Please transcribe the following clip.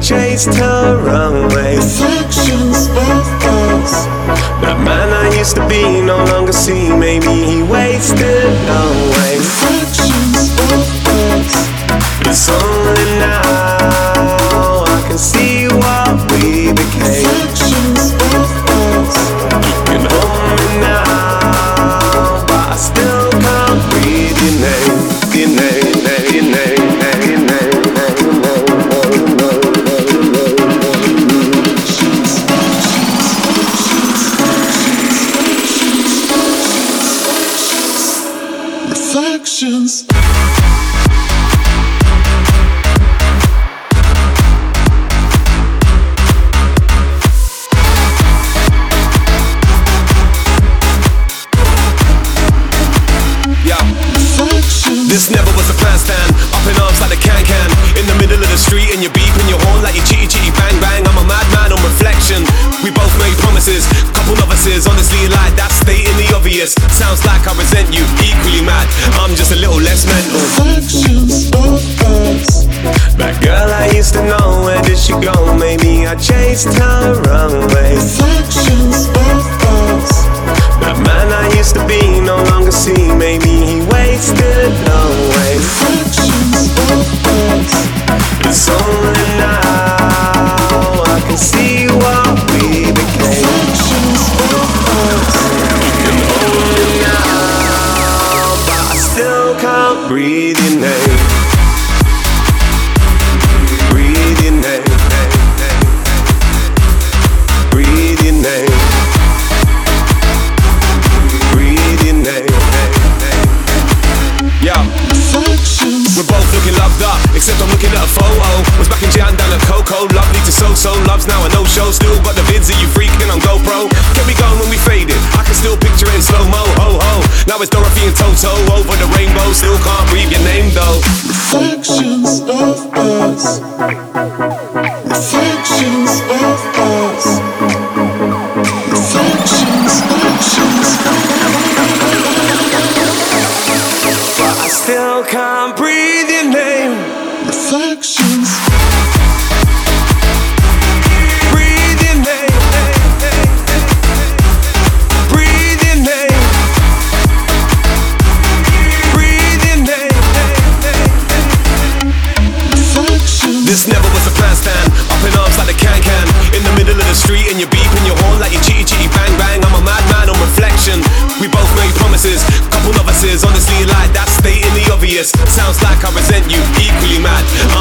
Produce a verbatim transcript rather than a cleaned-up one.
chased her away. Reflections of us. That man I used to be no longer see. Maybe he wasted away. Reflections of us. It's only now I can see what we became. Reflections of us. You can hold me now, but I still can't breathe your name. Your name, your name, your name, your name. Reflections. This never was a plan stand, up in arms like the can-can. In the middle of the street and you're beeping your horn like you chitty chitty bang bang. I'm a madman on reflection. We both made promises, couple novices. Honestly like that, stating the obvious. Sounds like I resent you, equally mad. I'm just a little less mental. Reflections of us. That girl I used to know, where did she go? Maybe I chased her away. Reflections of us. That man I used to be no longer see. Maybe he wasted away. Reflections of us. It's only now I can see what we became. Reflections of us. You can hold me now, but I still can't breathe your name. Breathe your name. Breathe your name. Breathe your name. Yeah. We're both looking loved up, except I'm looking at a photo. Was back in Jan down at Coco, lovely to so-so. Love's now a no-show, still got the vids of you freaking on GoPro. Kept me going when we faded, I can still picture it in slow-mo, ho-ho. Now it's Dorothy and Toto, over the rainbow. Still can't breathe your name though. Reflections of us. Reflections of us. Reflections, reflections. But I still can't breathe your name. Reflections. Breathe your name. Breathe your name. Breathe your name. Reflections. This never was a plan stand, up in arms like the can-can. In the middle of the street and you're beeping your horn like you chitty chitty bang bang. I'm a madman on reflection. We both made promises, couple novices. Honestly like that, stating the obvious. Sounds like I resent you, equally mad.